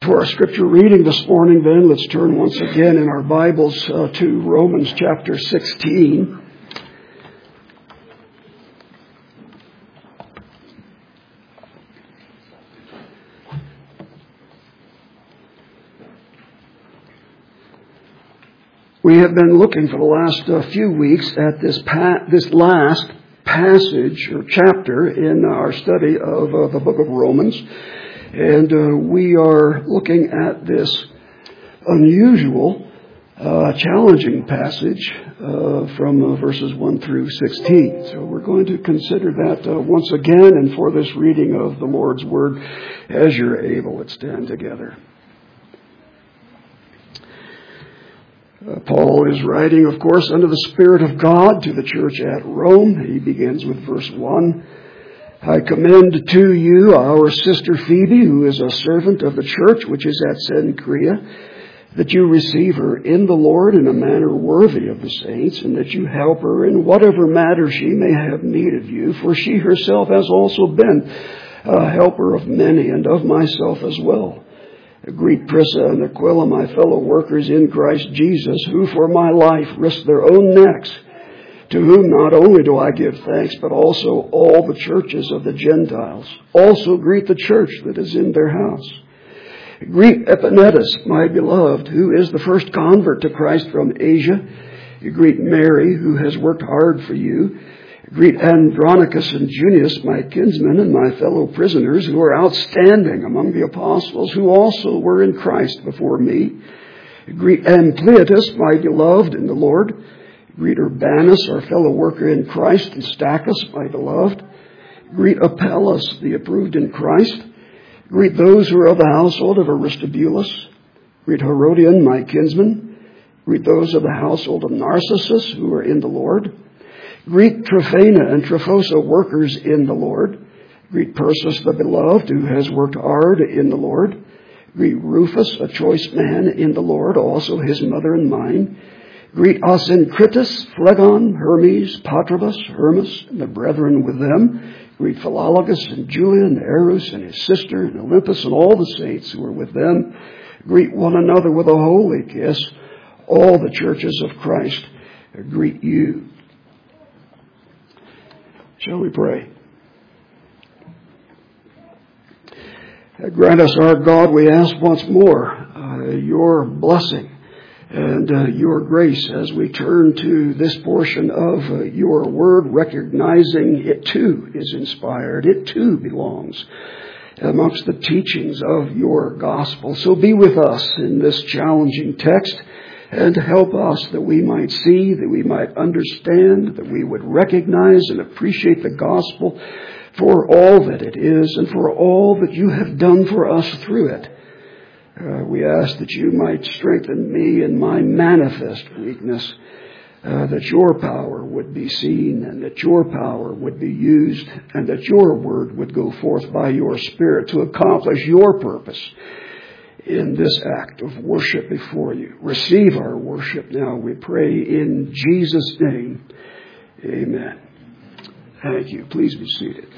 For our scripture reading this morning, then, let's turn once again in our Bibles to Romans chapter 16. We have been looking for the last few weeks at this last passage or chapter in our study of the book of Romans. And we are looking at this unusual, challenging passage from verses 1 through 16. So we're going to consider that once again, and for this reading of the Lord's Word, as you're able, let's stand together. Paul is writing, of course, under the Spirit of God to the church at Rome. He begins with verse 1. I commend to you our sister Phoebe, who is a servant of the church which is at Cenchrea, that you receive her in the Lord in a manner worthy of the saints, and that you help her in whatever matter she may have need of you, for she herself has also been a helper of many, and of myself as well. Greet Prisca and Aquila, my fellow workers in Christ Jesus, who for my life risked their own necks, to whom not only do I give thanks, but also all the churches of the Gentiles. Also greet the church that is in their house. Greet Epaenetus, my beloved, who is the first convert to Christ from Asia. Greet Mary, who has worked hard for you. Greet Andronicus and Junius, my kinsmen and my fellow prisoners, who are outstanding among the apostles, who also were in Christ before me. Greet Ampliatus, my beloved in the Lord. Greet Urbanus, our fellow worker in Christ, and Stachys, my beloved. Greet Apelles, the approved in Christ. Greet those who are of the household of Aristobulus. Greet Herodion, my kinsman. Greet those of the household of Narcissus, who are in the Lord. Greet Tryphena and Tryphosa, workers in the Lord. Greet Persis, the beloved, who has worked hard in the Lord. Greet Rufus, a choice man in the Lord, also his mother and mine. Greet Asyncritus, Phlegon, Hermes, Patrobas, Hermas, and the brethren with them. Greet Philologus and Julia and Eros and his sister and Olympus and all the saints who are with them. Greet one another with a holy kiss. All the churches of Christ greet you. Shall we pray? Grant us, our God, we ask once more, your blessing and your grace as we turn to this portion of your word, recognizing it too is inspired. It too belongs amongst the teachings of your gospel. So be with us in this challenging text and help us that we might see, that we might understand, that we would recognize and appreciate the gospel for all that it is and for all that you have done for us through it. We ask that you might strengthen me in my manifest weakness, that your power would be seen and that your power would be used and that your word would go forth by your Spirit to accomplish your purpose in this act of worship before you. Receive our worship now, we pray, in Jesus' name. Amen. Thank you. Please be seated.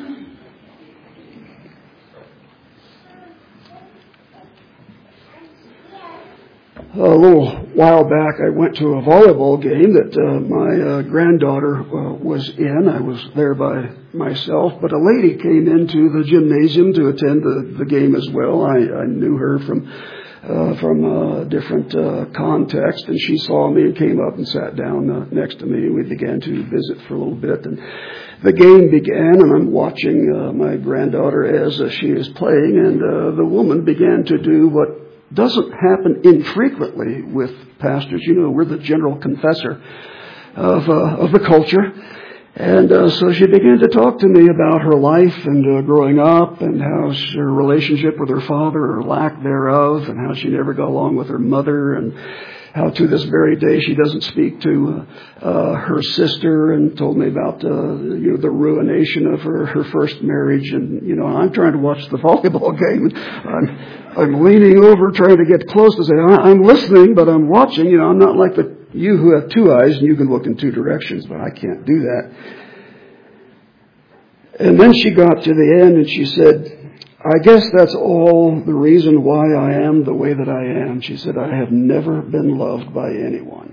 A little while back, I went to a volleyball game that my granddaughter was in. I was there by myself, but a lady came into the gymnasium to attend the game as well. I knew her from a different context, and she saw me and came up and sat down next to me. We began to visit for a little bit, and the game began, and I'm watching my granddaughter as she is playing, and the woman began to do what doesn't happen infrequently with pastors. You know, we're the general confessor of the culture. And so she began to talk to me about her life and growing up and how her relationship with her father or lack thereof, and how she never got along with her mother, and how to this very day she doesn't speak to her sister, and told me about the ruination of her first marriage. And I'm trying to watch the volleyball game, and I'm leaning over trying to get close to say I'm listening, but I'm watching. I'm not like you who have two eyes and you can look in two directions, but I can't do that. And then she got to the end and she said, I guess that's all the reason why I am the way that I am. She said, I have never been loved by anyone.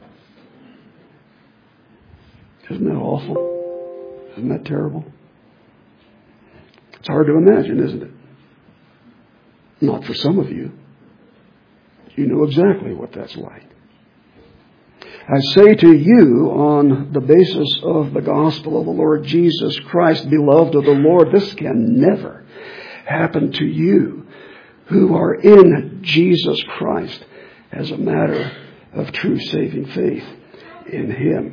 Isn't that awful? Isn't that terrible? It's hard to imagine, isn't it? Not for some of you. You know exactly what that's like. I say to you, on the basis of the gospel of the Lord Jesus Christ, beloved of the Lord, this can never happen to you who are in Jesus Christ as a matter of true saving faith in Him.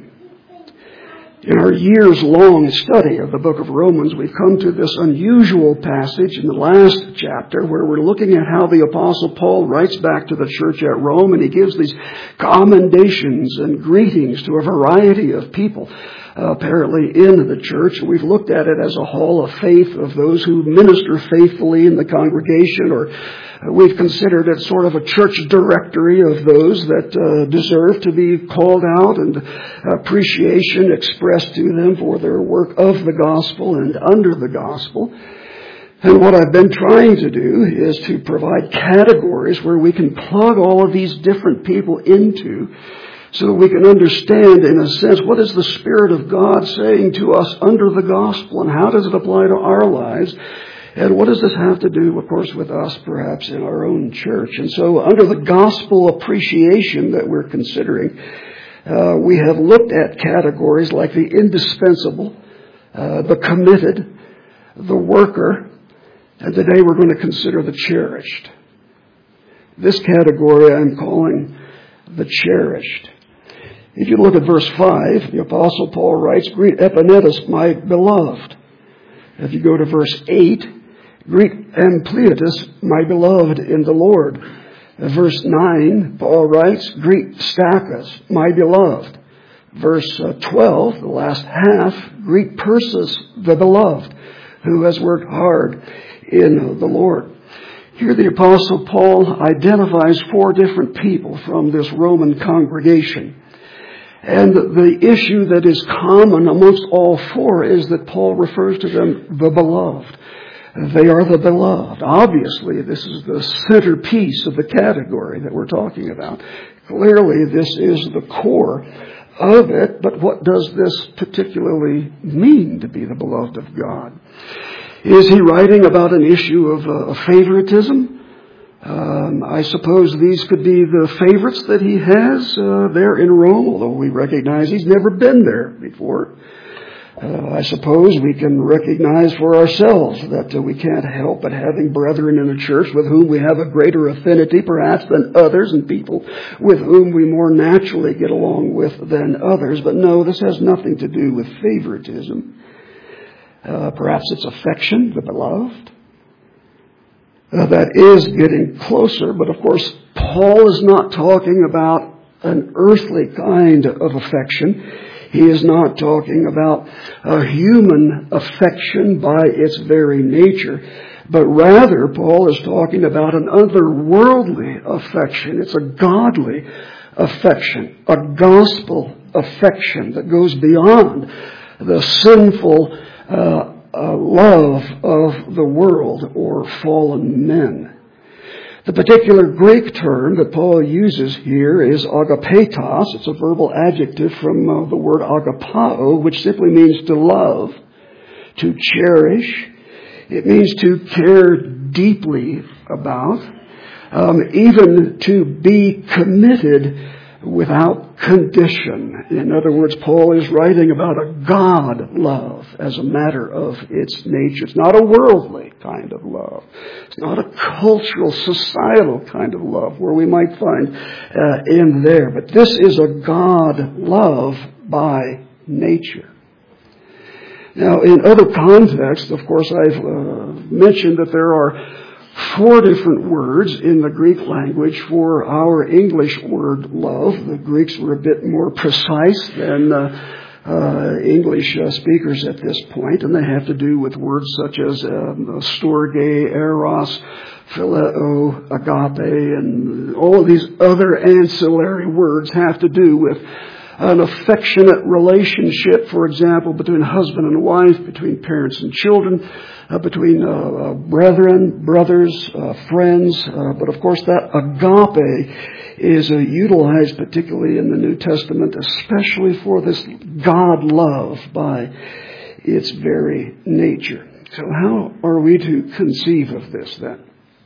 In our years-long study of the book of Romans, we've come to this unusual passage in the last chapter where we're looking at how the Apostle Paul writes back to the church at Rome, and he gives these commendations and greetings to a variety of people apparently in the church. We've looked at it as a hall of faith of those who minister faithfully in the congregation, or we've considered it sort of a church directory of those that deserve to be called out and appreciation expressed to them for their work of the gospel and under the gospel. And what I've been trying to do is to provide categories where we can plug all of these different people into, so that we can understand, in a sense, what is the Spirit of God saying to us under the gospel, and how does it apply to our lives, and what does this have to do, of course, with us, perhaps, in our own church. And so under the gospel appreciation that we're considering, we have looked at categories like the indispensable, the committed, the worker, and today we're going to consider the cherished. This category I'm calling the cherished. If you look at verse 5, the Apostle Paul writes, greet Epaenetus, my beloved. If you go to verse 8, greet Ampliatus, my beloved in the Lord. Verse 9, Paul writes, greet Stachys, my beloved. Verse 12, the last half, greet Persis, the beloved, who has worked hard in the Lord. Here the Apostle Paul identifies 4 different people from this Roman congregation. And the issue that is common amongst all 4 is that Paul refers to them the beloved. They are the beloved. Obviously, this is the centerpiece of the category that we're talking about. Clearly, this is the core of it. But what does this particularly mean to be the beloved of God? Is he writing about an issue of favoritism? I suppose these could be the favorites that he has there in Rome, although we recognize he's never been there before. I suppose we can recognize for ourselves that we can't help but having brethren in the church with whom we have a greater affinity perhaps than others, and people with whom we more naturally get along with than others. But no, this has nothing to do with favoritism. Perhaps it's affection, the beloved. That is getting closer, but of course, Paul is not talking about an earthly kind of affection. He is not talking about a human affection by its very nature, but rather Paul is talking about an otherworldly affection. It's a godly affection, a gospel affection that goes beyond the sinful love of the world or fallen men. The particular Greek term that Paul uses here is agapetos. It's a verbal adjective from the word agapao, which simply means to love, to cherish. It means to care deeply about, even to be committed without condition. In other words, Paul is writing about a God love as a matter of its nature. It's not a worldly kind of love. It's not a cultural, societal kind of love where we might find in there. But this is a God love by nature. Now, in other contexts, of course, I've mentioned that there are 4 different words in the Greek language for our English word love. The Greeks were a bit more precise than English speakers at this point, and they have to do with words such as storge, eros, phileo, agape, and all of these other ancillary words have to do with an affectionate relationship, for example, between husband and wife, between parents and children, between brethren, brothers, friends. But of course that agape is utilized particularly in the New Testament, especially for this God love by its very nature. So how are we to conceive of this then?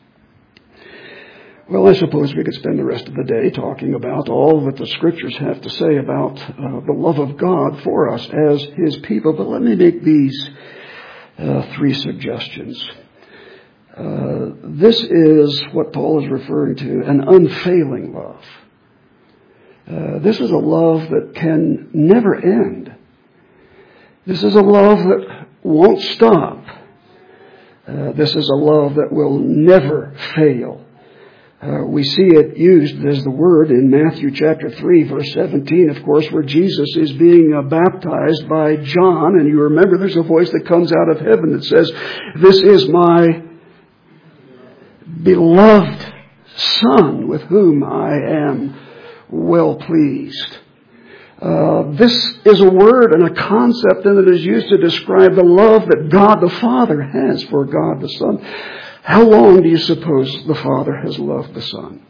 Well, I suppose we could spend the rest of the day talking about all that the Scriptures have to say about the love of God for us as His people. But let me make these three suggestions. This is what Paul is referring to, an unfailing love. This is a love that can never end. This is a love that won't stop. This is a love that will never fail. We see it used as the word in Matthew chapter 3, verse 17, of course, where Jesus is being baptized by John. And you remember there's a voice that comes out of heaven that says, "This is my beloved Son, with whom I am well pleased." This is a word and a concept that is used to describe the love that God the Father has for God the Son. How long do you suppose the Father has loved the Son?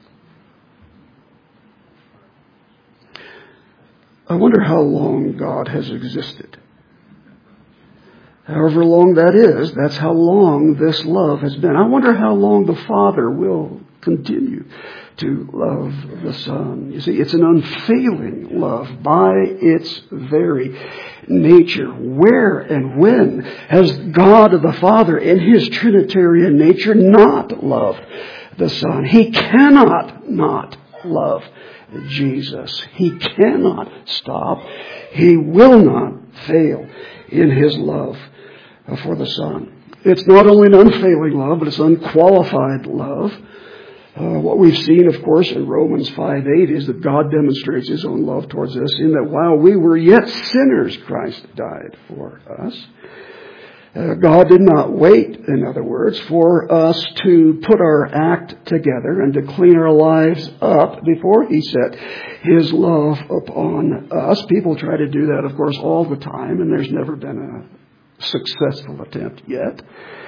I wonder how long God has existed. However long that is, that's how long this love has been. I wonder how long the Father will continue to love the Son. You see, it's an unfailing love by its very nature. Where and when has God the Father in His Trinitarian nature not loved the Son? He cannot not love Jesus. He cannot stop. He will not fail in His love for the Son. It's not only an unfailing love, but it's unqualified love. What we've seen, of course, in Romans 5:8 is that God demonstrates His own love towards us in that while we were yet sinners, Christ died for us. God did not wait, in other words, for us to put our act together and to clean our lives up before He set His love upon us. People try to do that, of course, all the time, and there's never been a successful attempt yet.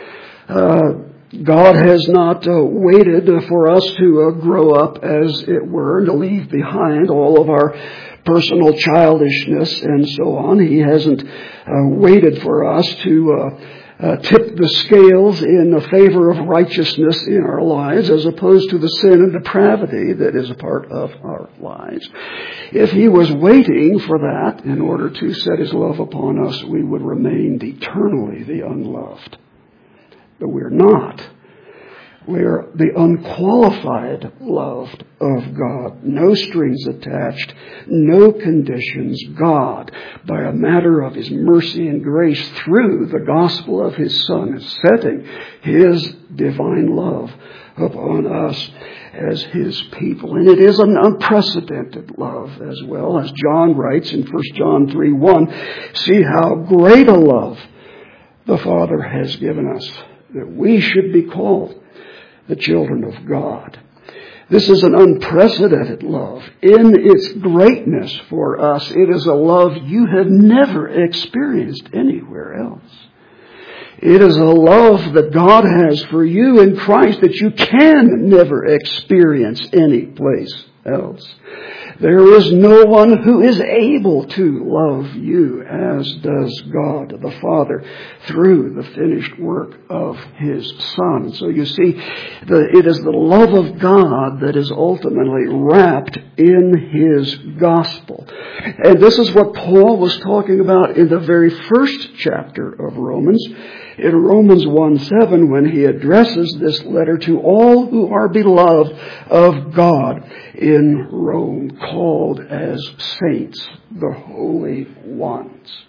God has not waited for us to grow up, as it were, and to leave behind all of our personal childishness and so on. He hasn't waited for us to tip the scales in favor of righteousness in our lives as opposed to the sin and depravity that is a part of our lives. If He was waiting for that in order to set His love upon us, we would remain eternally the unloved. But we're not. We're the unqualified loved of God. No strings attached, no conditions. God, by a matter of His mercy and grace through the gospel of His Son, is setting His divine love upon us as His people. And it is an unprecedented love as well. As John writes in 1 John 3:1, "See how great a love the Father has given us, that we should be called the children of God." This is an unprecedented love. In its greatness for us, it is a love you have never experienced anywhere else. It is a love that God has for you in Christ that you can never experience anyplace else. There is no one who is able to love you as does God the Father through the finished work of His Son. So you see, it is the love of God that is ultimately wrapped in His gospel. And this is what Paul was talking about in the very first chapter of Romans. In Romans 1:7, when he addresses this letter to all who are beloved of God in Rome, called as saints, the holy ones.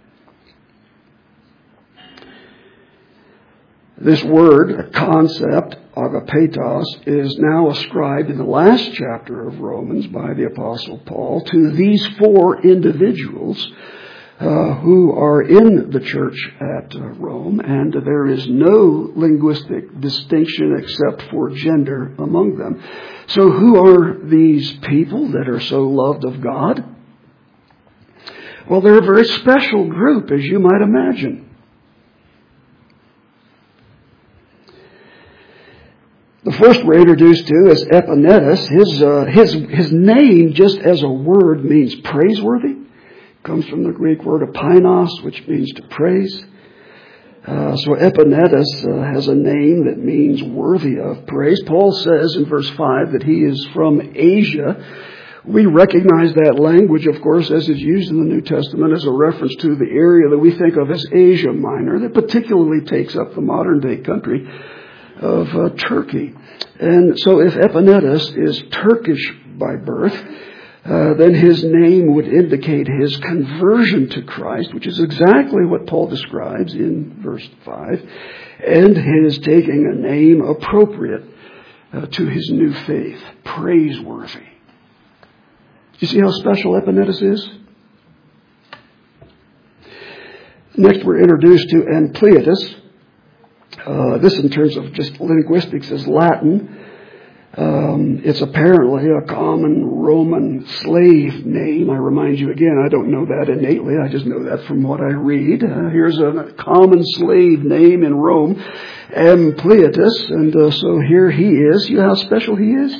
This word, concept, agapetos, is now ascribed in the last chapter of Romans by the Apostle Paul to these four individuals who are in the church at Rome, and there is no linguistic distinction except for gender among them. So who are these people that are so loved of God? Well, they're a very special group, as you might imagine. The first we're introduced to is Epaenetus. His name, just as a word, means praiseworthy. It comes from the Greek word apainos, which means to praise. So Epaenetus has a name that means worthy of praise. Paul says in verse 5 that he is from Asia. We recognize that language, of course, as it's used in the New Testament as a reference to the area that we think of as Asia Minor, that particularly takes up the modern-day country of Turkey. And so if Epaenetus is Turkish by birth, then his name would indicate his conversion to Christ, which is exactly what Paul describes in verse 5, and his taking a name appropriate to his new faith, praiseworthy. Do you see how special Epaenetus is? Next we're introduced to Ampliatus. This in terms of just linguistics is Latin. It's apparently a common Roman slave name. I remind you again, I don't know that innately. I just know that from what I read. Here's a common slave name in Rome, Ampliatus. And so here he is. You know how special he is?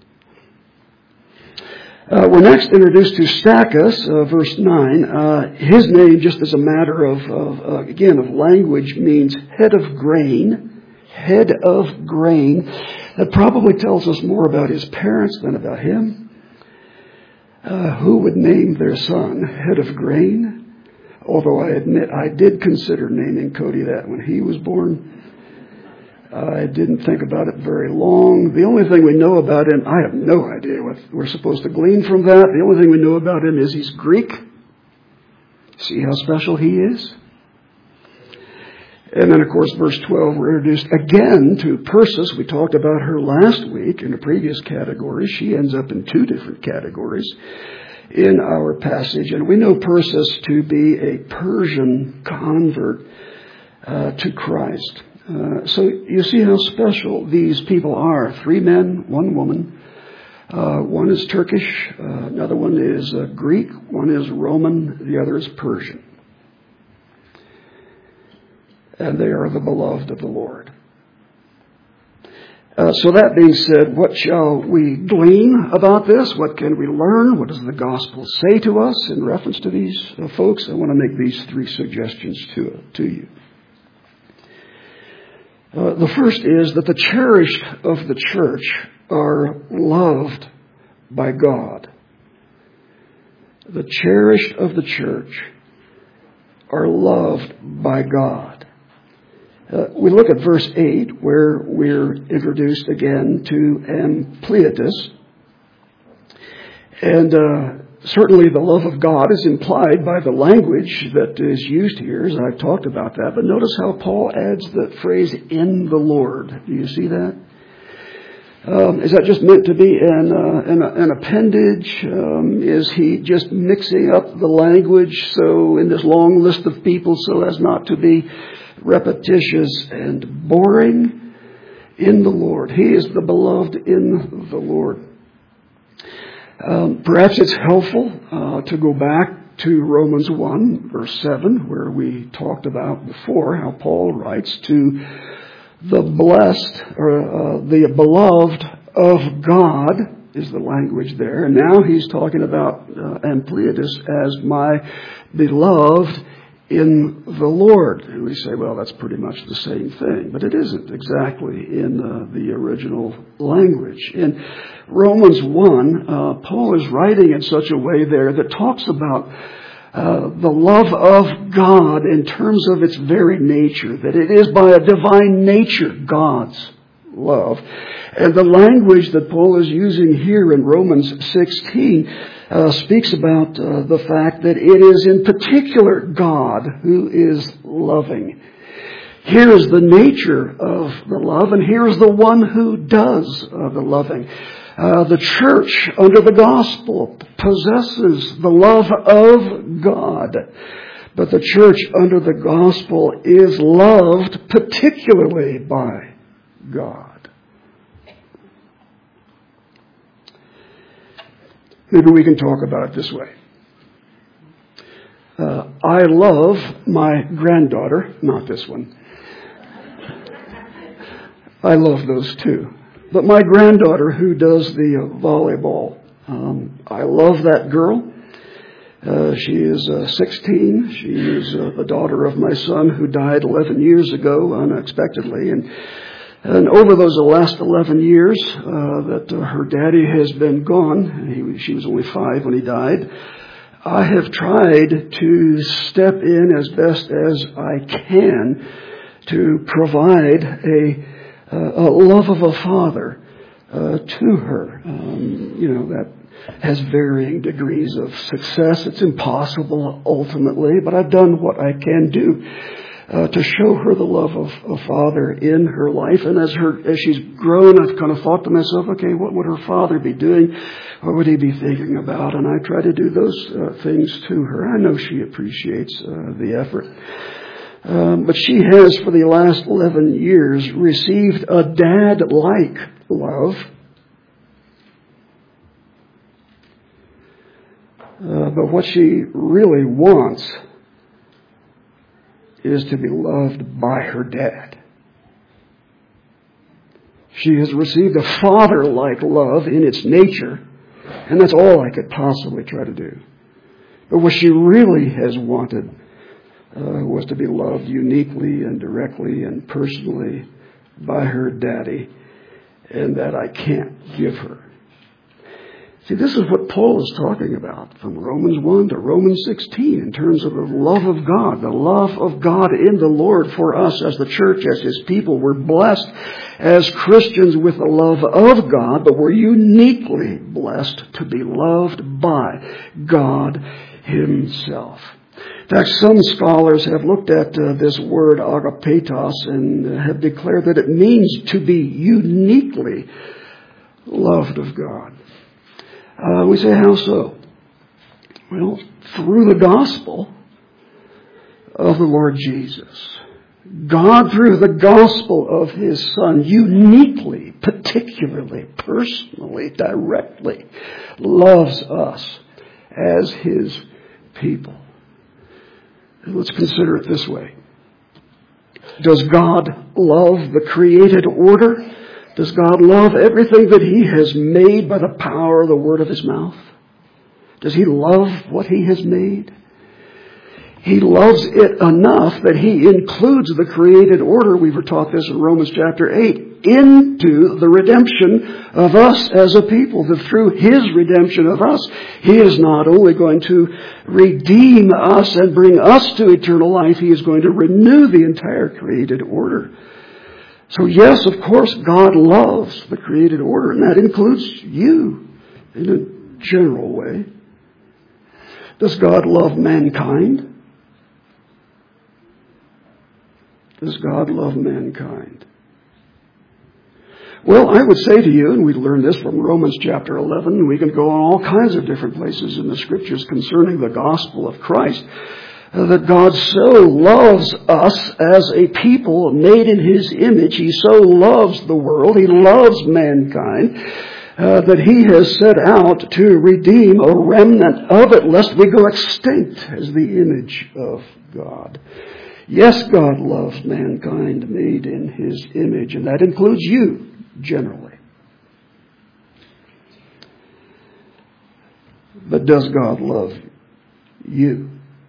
We're next introduced to Stachys, verse 9. His name, just as a matter of language, means head of grain. Head of grain. That probably tells us more about his parents than about him. Who would name their son head of grain? Although I admit I did consider naming Cody that when he was born. I didn't think about it very long. The only thing we know about him, I have no idea what we're supposed to glean from that. The only thing we know about him is he's Greek. See how special he is? And then, of course, verse 12, we're introduced again to Persis. We talked about her last week in a previous category. She ends up in two different categories in our passage. And we know Persis to be a Persian convert to Christ. So you see how special these people are. 3 men, 1 woman. One is Turkish, another one is Greek, one is Roman, the other is Persian. And they are the beloved of the Lord. So that being said, what shall we glean about this? What can we learn? What does the gospel say to us in reference to these folks? I want to make these 3 suggestions to you. The first is that the cherished of the church are loved by God. The cherished of the church are loved by God. We look at verse 8 where we're introduced again to Ampliatus. And certainly the love of God is implied by the language that is used here, as I've talked about that. But notice how Paul adds the phrase, in the Lord. Do you see that? Is that just meant to be an appendage? Is he just mixing up the language so in this long list of people so as not to be repetitious and boring? In the Lord. He is the beloved in the Lord. Perhaps it's helpful to go back to Romans 1, verse 7, where we talked about before how Paul writes to the blessed, or the beloved of God, is the language there. And now he's talking about Ampliatus as my beloved in the Lord. And we say, well, that's pretty much the same thing. But it isn't exactly in the original language. In Romans 1, Paul is writing in such a way there that talks about the love of God in terms of its very nature, that it is by a divine nature God's love. And the language that Paul is using here in Romans 16 speaks about the fact that it is in particular God who is loving. Here is the nature of the love, and here is the one who does the loving. The church under the gospel possesses the love of God, but the church under the gospel is loved particularly by God. Maybe we can talk about it this way. I love my granddaughter, not this one. I love those too. But my granddaughter who does the volleyball, I love that girl. She is 16. She is the daughter of my son who died 11 years ago unexpectedly. And over those last 11 years that her daddy has been gone, she was only 5 when he died, I have tried to step in as best as I can to provide a love of a father to her. That has varying degrees of success. It's impossible ultimately, but I've done what I can do to show her the love of a father in her life. And as she's grown, I've kind of thought to myself, okay, what would her father be doing? What would he be thinking about? And I try to do those things to her. I know she appreciates the effort. But she has, for the last 11 years, received a dad-like love. But what she really wants is to be loved by her dad. She has received a father-like love in its nature, and that's all I could possibly try to do. But what she really has wanted was to be loved uniquely and directly and personally by her daddy, and that I can't give her. See, this is what Paul is talking about from Romans 1 to Romans 16 in terms of the love of God in the Lord for us as the church, as His people. We're blessed as Christians with the love of God, but we're uniquely blessed to be loved by God Himself. In fact, some scholars have looked at this word agapetos and have declared that it means to be uniquely loved of God. We say, how so? Well, through the gospel of the Lord Jesus. God, through the gospel of His Son, uniquely, particularly, personally, directly, loves us as His people. Let's consider it this way. Does God love the created order? Does God love everything that He has made by the power of the word of His mouth? Does He love what He has made? He loves it enough that He includes the created order, we were taught this in Romans chapter 8, into the redemption of us as a people. That through His redemption of us, He is not only going to redeem us and bring us to eternal life, He is going to renew the entire created order. So yes, of course, God loves the created order, and that includes you in a general way. Does God love mankind? Does God love mankind? Well, I would say to you, and we learn this from Romans chapter 11, and we can go on all kinds of different places in the Scriptures concerning the gospel of Christ, that God so loves us as a people made in His image. He so loves the world. He loves mankind that He has set out to redeem a remnant of it, lest we go extinct as the image of God. Yes, God loves mankind made in His image, and that includes you, generally. But does God love you?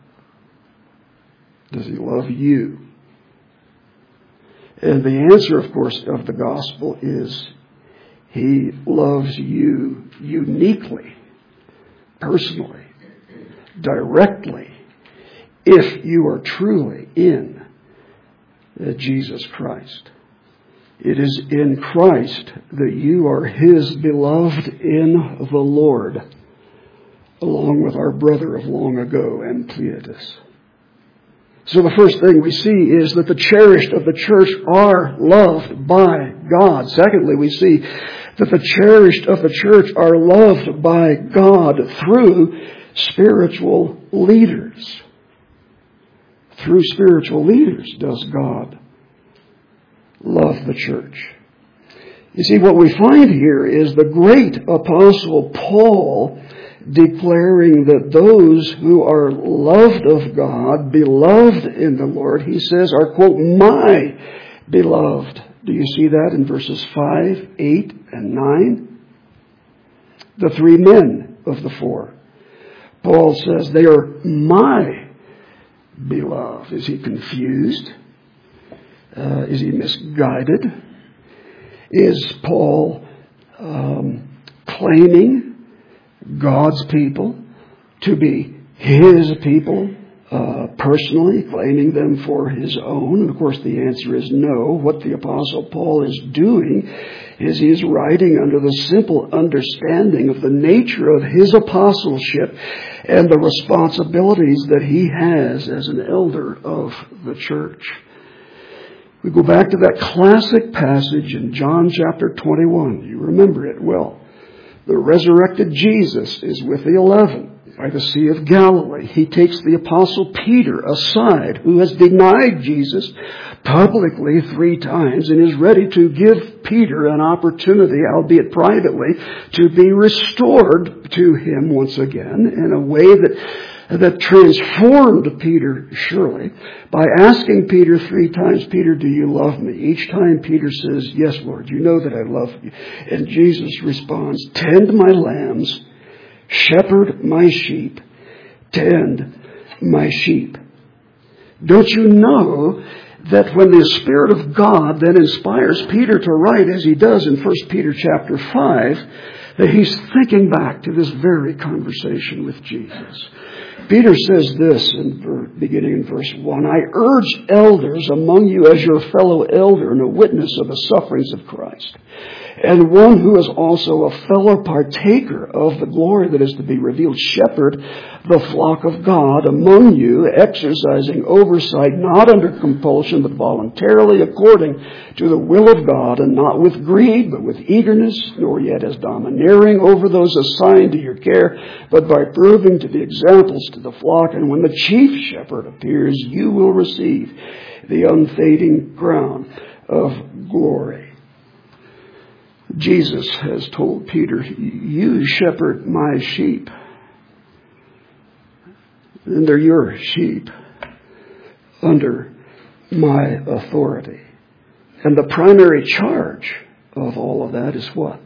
Does He love you? And the answer, of course, of the gospel is He loves you uniquely, personally, directly, if you are truly in Jesus Christ. It is in Christ that you are His beloved in the Lord, along with our brother of long ago, Ampliatus. So the first thing we see is that the cherished of the church are loved by God. Secondly, we see that the cherished of the church are loved by God through spiritual leaders. Through spiritual leaders does God love the church. You see, what we find here is the great apostle Paul declaring that those who are loved of God, beloved in the Lord, he says, are, quote, my beloved. Do you see that in verses 5, 8, and 9? The three men of the four. Paul says they are my beloved. Is he confused? Is he misguided? Is Paul claiming God's people to be his people personally, claiming them for his own? And of course the answer is no. What the Apostle Paul is doing is he is writing under the simple understanding of the nature of his apostleship and the responsibilities that he has as an elder of the church. We go back to that classic passage in John chapter 21. You remember it well. The resurrected Jesus is with the 11 by the Sea of Galilee. He takes the Apostle Peter aside, who has denied Jesus publicly 3 times, and is ready to give Peter an opportunity, albeit privately, to be restored to him once again in a way that transformed Peter, surely, by asking Peter 3 times, Peter, do you love me? Each time Peter says, yes, Lord, you know that I love you. And Jesus responds, tend my lambs, shepherd my sheep, tend my sheep. Don't you know that when the Spirit of God then inspires Peter to write, as he does in 1 Peter chapter 5, that he's thinking back to this very conversation with Jesus. Peter says this, beginning in verse 1, I urge elders among you as your fellow elder and a witness of the sufferings of Christ, and one who is also a fellow partaker of the glory that is to be revealed, shepherd the flock of God among you, exercising oversight not under compulsion but voluntarily according to the will of God, and not with greed but with eagerness, nor yet as domineering over those assigned to your care, but by proving to be examples to the flock. And when the chief shepherd appears, you will receive the unfading crown of glory. Jesus has told Peter, you shepherd my sheep. And they're your sheep under my authority. And the primary charge of all of that is what?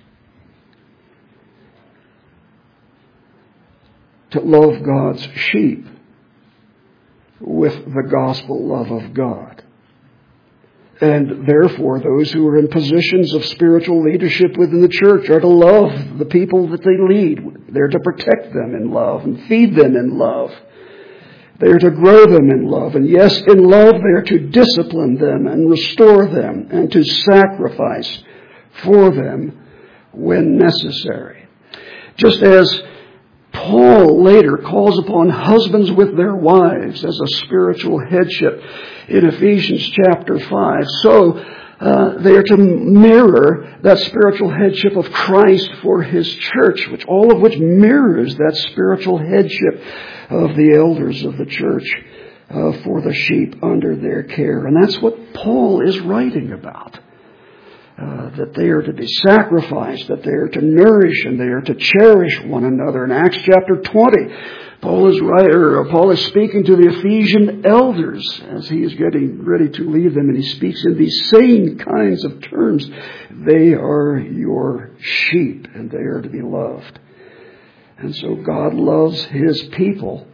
To love God's sheep with the gospel love of God. And therefore, those who are in positions of spiritual leadership within the church are to love the people that they lead. They're to protect them in love and feed them in love. They're to grow them in love. And yes, in love, they're to discipline them and restore them and to sacrifice for them when necessary. Just as Paul later calls upon husbands with their wives as a spiritual headship in Ephesians chapter 5. So they are to mirror that spiritual headship of Christ for his church, all of which mirrors that spiritual headship of the elders of the church for the sheep under their care. And that's what Paul is writing about. That they are to be sacrificed, that they are to nourish, and they are to cherish one another. In Acts chapter 20, Paul is speaking to the Ephesian elders as he is getting ready to leave them, and he speaks in these same kinds of terms. They are your sheep, and they are to be loved. And so God loves his people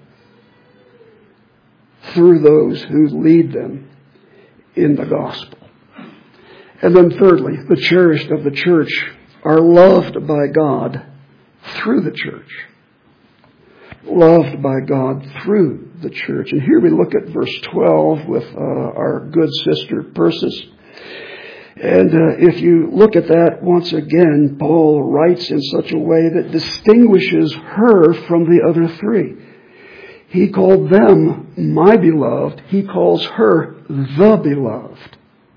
through those who lead them in the gospel. And then thirdly, the cherished of the church are loved by God through the church. Loved by God through the church. And here we look at verse 12 with our good sister Persis. And if you look at that once again, Paul writes in such a way that distinguishes her from the other three. He called them my beloved. He calls her the beloved.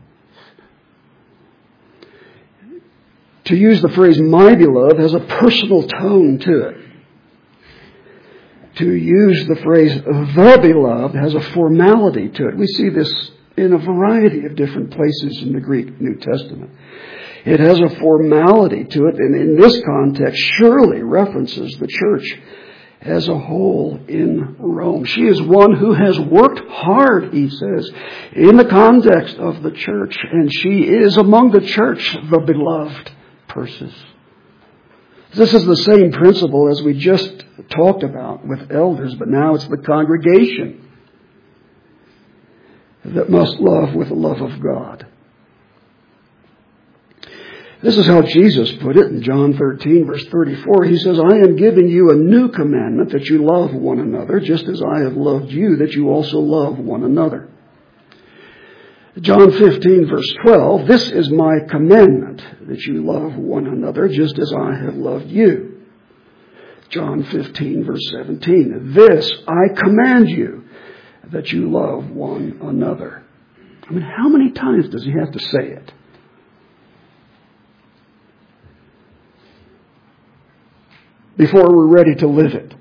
To use the phrase my beloved has a personal tone to it. To use the phrase the beloved has a formality to it. We see this in a variety of different places in the Greek New Testament. It has a formality to it, and in this context surely references the church as a whole in Rome. She is one who has worked hard, he says, in the context of the church, and she is among the church the beloved Persis. This is the same principle as we just talked about with elders, but now it's the congregation that must love with the love of God. This is how Jesus put it in John 13, verse 34. He says, I am giving you a new commandment, that you love one another, just as I have loved you, that you also love one another. John 15, verse 12, this is my commandment, that you love one another, just as I have loved you. John 15, verse 17, this I command you, that you love one another. I mean, how many times does he have to say it? Before we're ready to live it.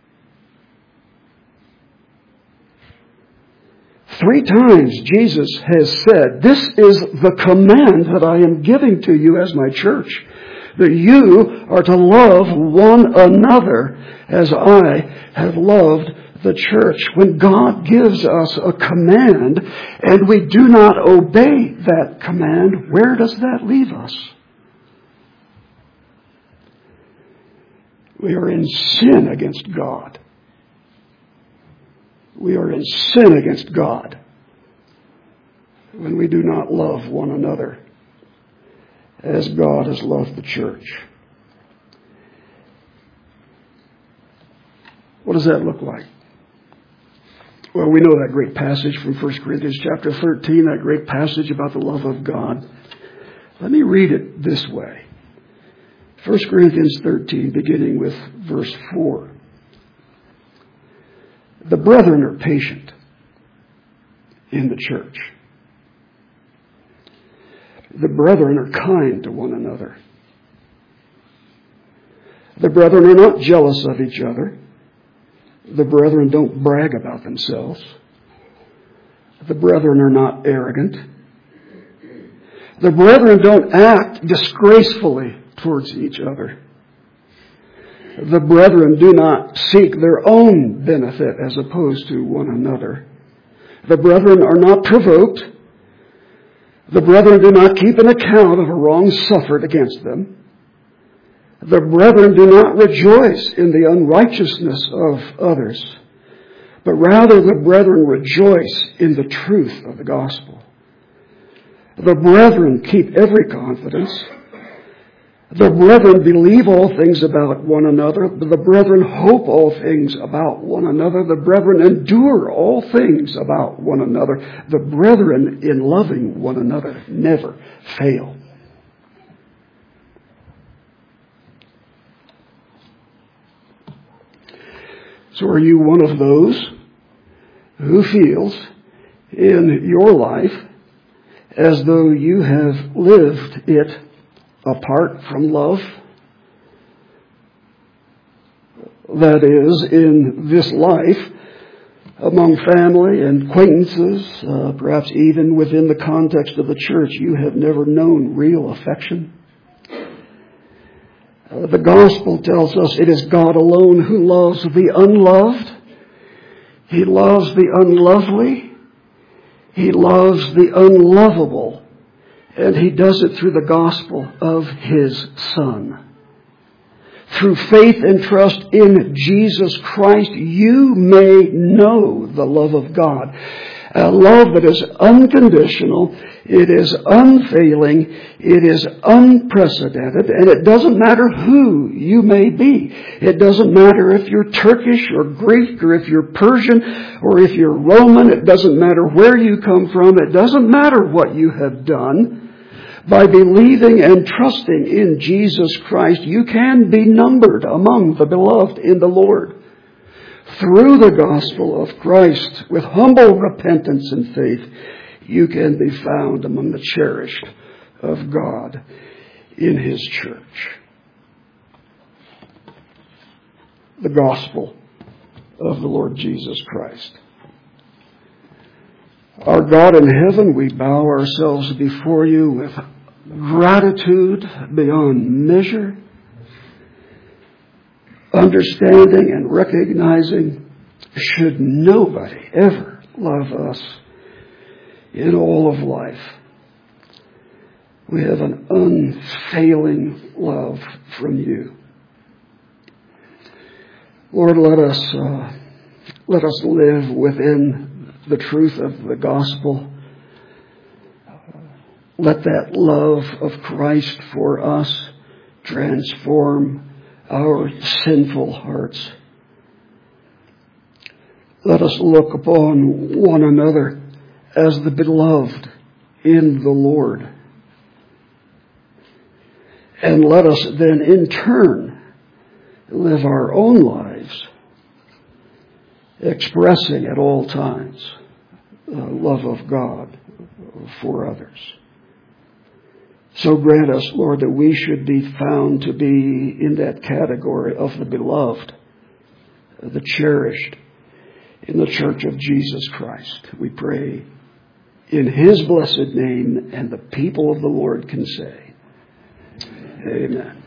3 times Jesus has said, this is the command that I am giving to you as my church, that you are to love one another as I have loved the church. When God gives us a command and we do not obey that command, where does that leave us? We are in sin against God. We are in sin against God when we do not love one another as God has loved the church. What does that look like? Well, we know that great passage from 1 Corinthians chapter 13, that great passage about the love of God. Let me read it this way. 1 Corinthians 13, beginning with verse 4. The brethren are patient in the church. The brethren are kind to one another. The brethren are not jealous of each other. The brethren don't brag about themselves. The brethren are not arrogant. The brethren don't act disgracefully towards each other. The brethren do not seek their own benefit as opposed to one another. The brethren are not provoked. The brethren do not keep an account of a wrong suffered against them. The brethren do not rejoice in the unrighteousness of others, but rather the brethren rejoice in the truth of the gospel. The brethren keep every confidence. The brethren believe all things about one another. The brethren hope all things about one another. The brethren endure all things about one another. The brethren, in loving one another, never fail. So are you one of those who feels in your life as though you have lived it apart from love? That is, in this life, among family and acquaintances, perhaps even within the context of the church, you have never known real affection. The gospel tells us it is God alone who loves the unloved. He loves the unlovely. He loves the unlovable. And he does it through the gospel of his Son. Through faith and trust in Jesus Christ, you may know the love of God. A love that is unconditional, it is unfailing, it is unprecedented, and it doesn't matter who you may be. It doesn't matter if you're Turkish or Greek or if you're Persian or if you're Roman. It doesn't matter where you come from. It doesn't matter what you have done. By believing and trusting in Jesus Christ, you can be numbered among the beloved in the Lord. Through the gospel of Christ, with humble repentance and faith, you can be found among the cherished of God in his church. The gospel of the Lord Jesus Christ. Our God in heaven, we bow ourselves before you with gratitude beyond measure, understanding and recognizing, should nobody ever love us in all of life, we have an unfailing love from you. Lord, let us live within the truth of the gospel. Let that love of Christ for us transform our sinful hearts. Let us look upon one another as the beloved in the Lord. And let us then in turn live our own lives, expressing at all times the love of God for others. So grant us, Lord, that we should be found to be in that category of the beloved, the cherished, in the church of Jesus Christ. We pray in His blessed name, and the people of the Lord can say, Amen.